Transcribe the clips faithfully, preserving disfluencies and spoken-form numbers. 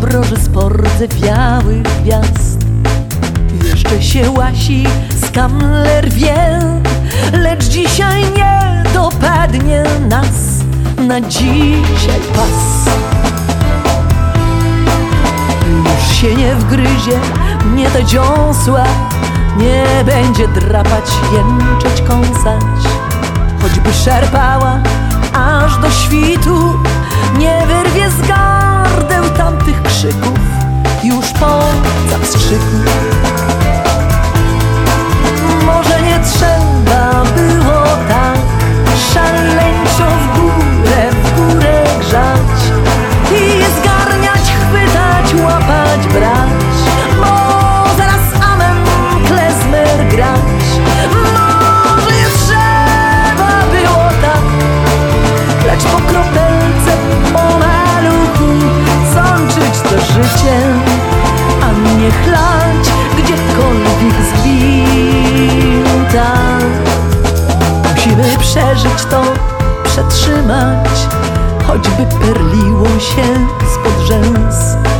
mroży sport wiałych gwiazd. Jeszcze się łasi skamler wie, lecz dzisiaj nie dopadnie nas na dzisiaj pas. Już się nie wgryzie mnie ta dziąsła, nie będzie drapać, jęczeć, kąsać. Choćby szarpała aż do świtu, nie wyrwie z gardeł tamtych krzyków, już po zastrzyku. Może nie trzeba było tak szaleńczo w górę, w górę grzać i zgarniać, chwytać, łapać, brać, bo zaraz amen, klezmer grać. Może nie trzeba było tak, lecz po kropelce, po maluchu sączyć to życie, a nie chlać gdziekolwiek z gwinta. Musimy przeżyć to, przetrzymać, choćby perliło się spod rzęs,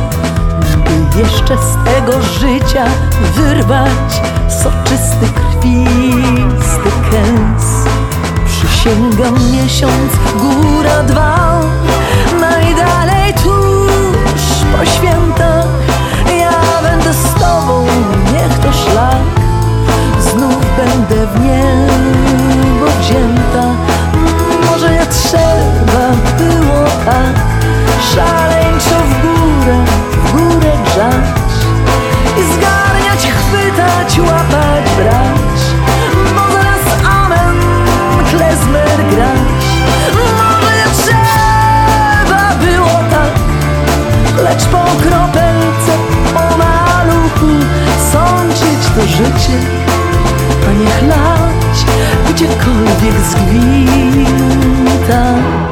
by jeszcze z tego życia wyrwać soczysty, krwisty kęs. Przysięgam miesiąc, góra dwa, najdalej tuż po świętach ja będę z tobą, niech to szlak, znów będę w niebo wzięta. Może nie trzeba było tak szaleńczo w górę, w górę grzać i zgarniać, chwytać, łapać, brać, bo zaraz amen, klezmer grać. Może nie trzeba było tak, lecz po kropelce, po maluchu sączyć to życie, a nie chlać gdziekolwiek z gwinta.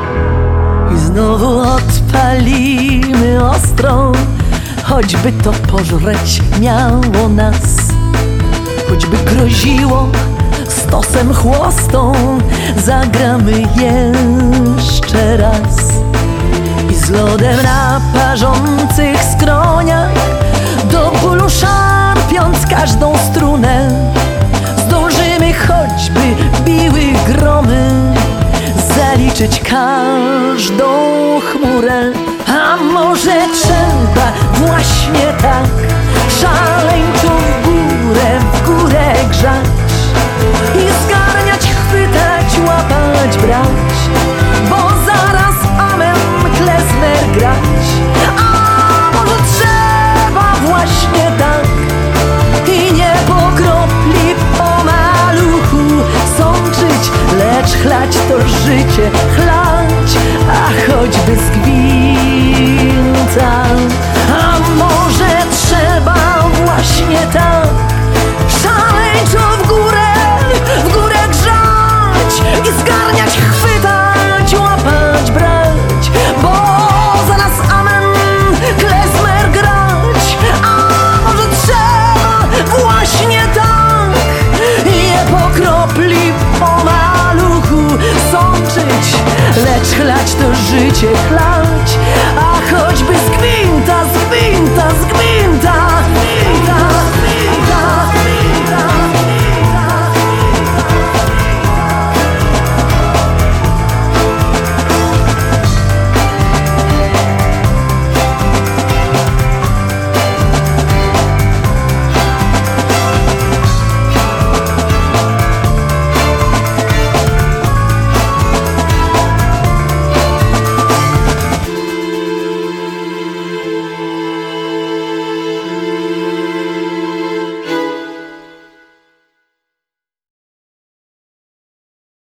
I znowu odpalimy ostro, choćby to pożreć miało nas, choćby groziło stosem chłostą, zagramy jeszcze raz. I z lodem na parzących skroniach, do bólu szarpiąc każdą strunę, zdążymy, choćby biły gromy, zaliczyć każdą chmurę. A może trzeba właśnie